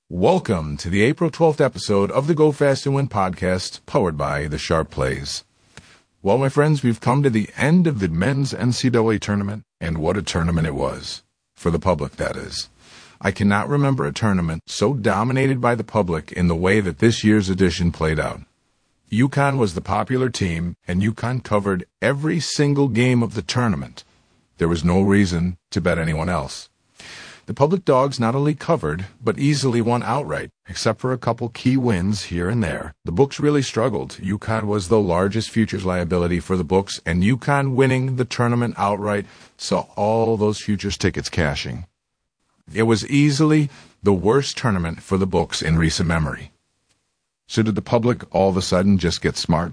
Welcome to the April 12th episode of the Go Fast and Win podcast, powered by The Sharp Plays. Well, my friends, we've come to the end of the men's NCAA tournament, and what a tournament it was. For the public, that is. I cannot remember a tournament so dominated by the public in the way that this year's edition played out. UConn was the popular team, and UConn covered every single game of the tournament. There was no reason to bet anyone else. The public dogs not only covered, but easily won outright, except for a couple key wins here and there. The books really struggled. UConn was the largest futures liability for the books, and UConn winning the tournament outright saw all those futures tickets cashing. It was easily the worst tournament for the books in recent memory. So did the public all of a sudden just get smart?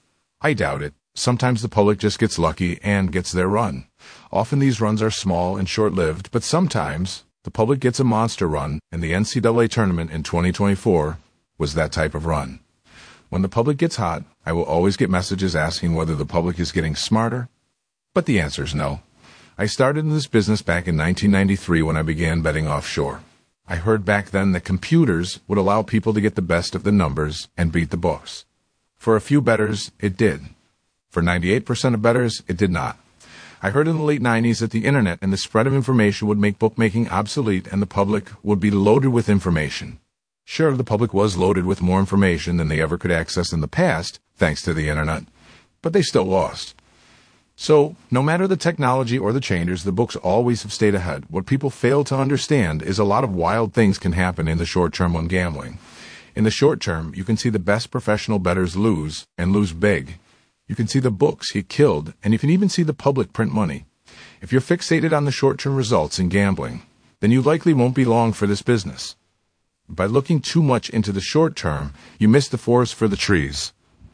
I doubt it. Sometimes the public just gets lucky and gets their run. Often these runs are small and short-lived, but sometimes the public gets a monster run, and the NCAA tournament in 2024 was that type of run. When the public gets hot, I will always get messages asking whether the public is getting smarter, but the answer is no. I started in this business back in 1993 when I began betting offshore. I heard back then that computers would allow people to get the best of the numbers and beat the books. For a few bettors, it did. For 98% of bettors, it did not. I heard in the late 90s that the internet and the spread of information would make bookmaking obsolete and the public would be loaded with information. Sure, the public was loaded with more information than they ever could access in the past, thanks to the internet, but they still lost. So, no matter the technology or the changes, the books always have stayed ahead. What people fail to understand is a lot of wild things can happen in the short term when gambling. In the short term, you can see the best professional bettors lose, and lose big. You can see the books get killed, and you can even see the public print money. If you're fixated on the short-term results in gambling, then you likely won't be long for this business. By looking too much into the short term, you miss the forest for the trees.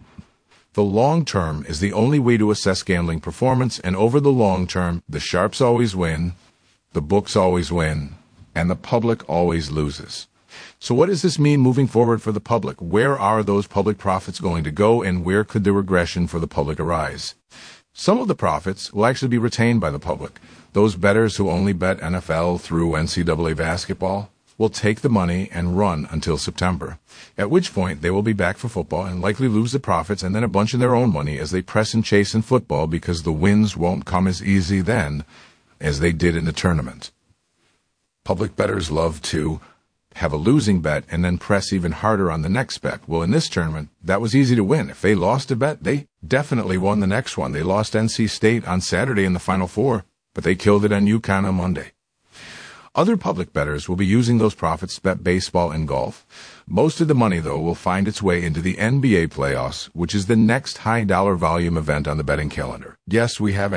The long term is the only way to assess gambling performance, and over the long term, the sharps always win, the books always win, and the public always loses. So what does this mean moving forward for the public? Where are those public profits going to go, and where could the regression for the public arise? Some of the profits will actually be retained by the public. Those bettors who only bet NFL through NCAA basketball will take the money and run until September, at which point they will be back for football and likely lose the profits and then a bunch of their own money as they press and chase in football because the wins won't come as easy then as they did in the tournament. Public bettors love to have a losing bet and then press even harder on the next bet. Well, in this tournament, that was easy to win. If they lost a bet, they definitely won the next one. They lost NC State on Saturday in the Final Four, but they killed it on UConn on Monday. Other public bettors will be using those profits to bet baseball and golf. Most of the money, though, will find its way into the NBA playoffs, which is the next high-dollar volume event on the betting calendar. Yes, we have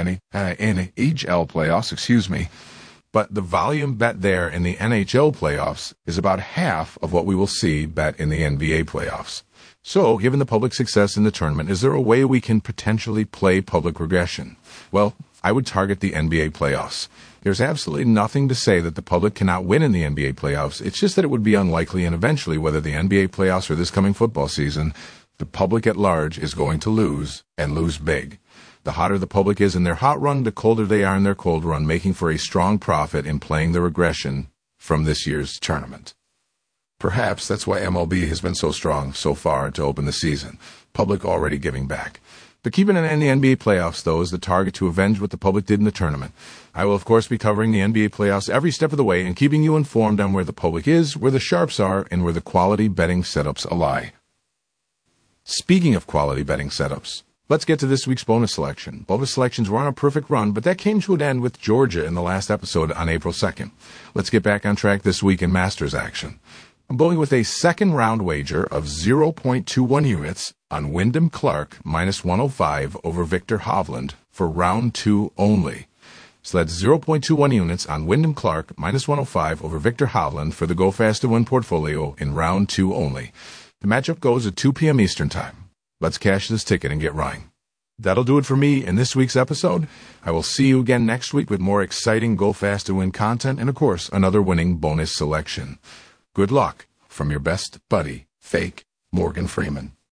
NHL playoffs, but the volume bet there in the NHL playoffs is about half of what we will see bet in the NBA playoffs. So, given the public success in the tournament, is there a way we can potentially play public regression? Well, I would target the NBA playoffs. There's absolutely nothing to say that the public cannot win in the NBA playoffs. It's just that it would be unlikely, and eventually, whether the NBA playoffs or this coming football season, the public at large is going to lose, and lose big. The hotter the public is in their hot run, the colder they are in their cold run, making for a strong profit in playing the regression from this year's tournament. Perhaps that's why MLB has been so strong so far to open the season. Public already giving back. But keeping an eye on the NBA playoffs, though, is the target to avenge what the public did in the tournament. I will, of course, be covering the NBA playoffs every step of the way and keeping you informed on where the public is, where the sharps are, and where the quality betting setups lie. Speaking of quality betting setups, let's get to this week's bonus selection. Bonus selections were on a perfect run, but that came to an end with Georgia in the last episode on April 2nd. Let's get back on track this week in Masters action. I'm going with a second-round wager of 0.21 units on Wyndham Clark minus 105 over Viktor Hovland for round 2 only. So that's 0.21 units on Wyndham Clark minus 105 over Viktor Hovland for the Go Fast and Win portfolio in round 2 only. The matchup goes at 2 p.m. Eastern Time. Let's cash this ticket and get running. That'll do it for me in this week's episode. I will see you again next week with more exciting Go Fast and Win content and, of course, another winning bonus selection. Good luck from your best buddy, fake Morgan Freeman.